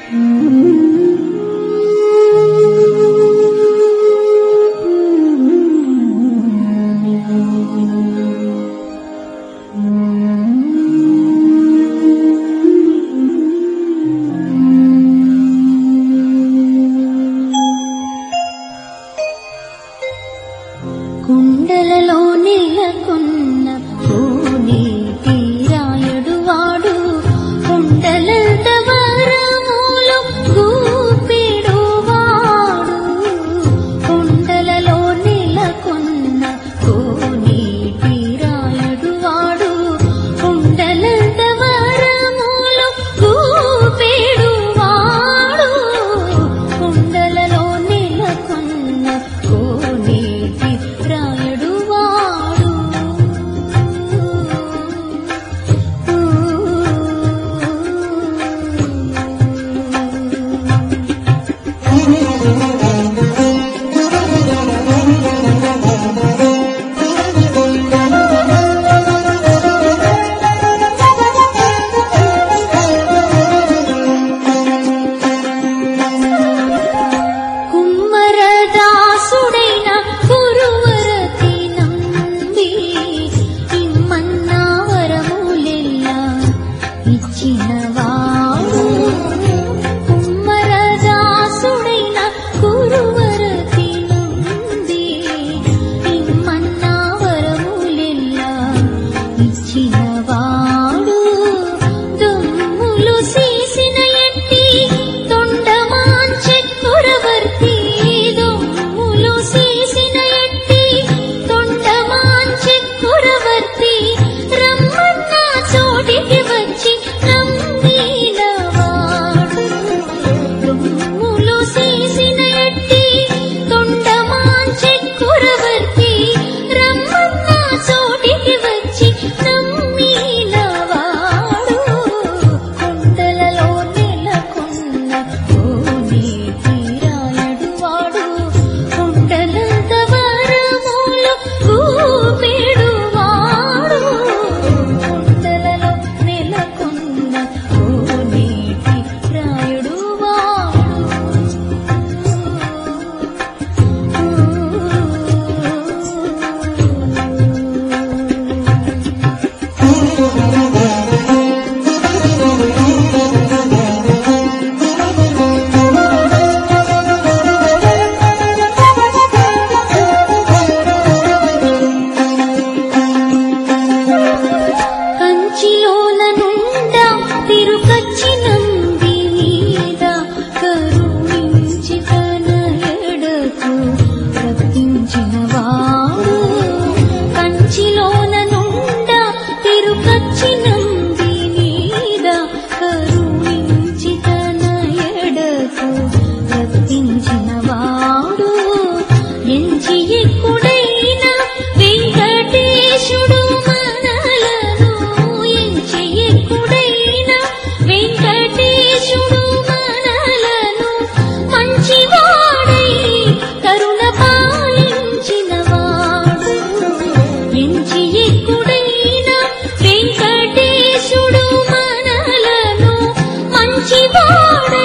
కుండలలో నెలకొన్న కోనేటి రాయుడు వాడు కుండలంత వరములు గూపెడు వాడు కుండలలో నెలకొన్న కోనేటి రాయుడు వాడు కుండలంత వరములు గూపెడు వాడు కుండలలో నెలకొన్న కోనేటి రాయుడు వాడు కుమ్మరదాసుడైన కురువరతి నంది ఇమ్మన్నా వరములెల్లా ఇచ్చినవాడు కుమ్మరదాసుడైన కురువరతి నంది ఇమ్మన్నా వరములెల్లా ఇచ్చినవాడు దొమ్ములు సీసిన ఎట్టి తొండమాంచె కురవర్తి దొమ్ములు సీసిన ఎట్టి తొండమాంచె కురవర్తి రమ్మన్న చోటికి వచ్చి నమ్మినవాడు దొమ్ములు సీసిన ఎట్టి తొండమాంచె కురవర్తి రమ్మన్న చోటికి వచ్చి నమ్మినవాడు కుండలలో నెలకొన్న కోనేటి రాయుడు వాడు కుండలంత వరములు గూపెడు వాడు కుండలలో నెలకొన్న కోనేటి రాయుడు వాడు కంచిలోన నుండ తిరుకచ్చి నంది మీద కరుణించి తన ఎడకు రప్పించినవాడు కంచిలోన నుండ తిరుకచ్చి నంది మీద కరుణించి తన ఎడకు రప్పించినవాడు ఎంచి ఎక్కుడైన వెంకటేశుడు మనలను ఎంచి ఎక్కుడైన వెంకటేశుడు మనలను మంచివాడై కరుణ పాలించినవాడు ఎంచి ఎక్కుడైన వెంకటేశుడు మనలను మంచివాడై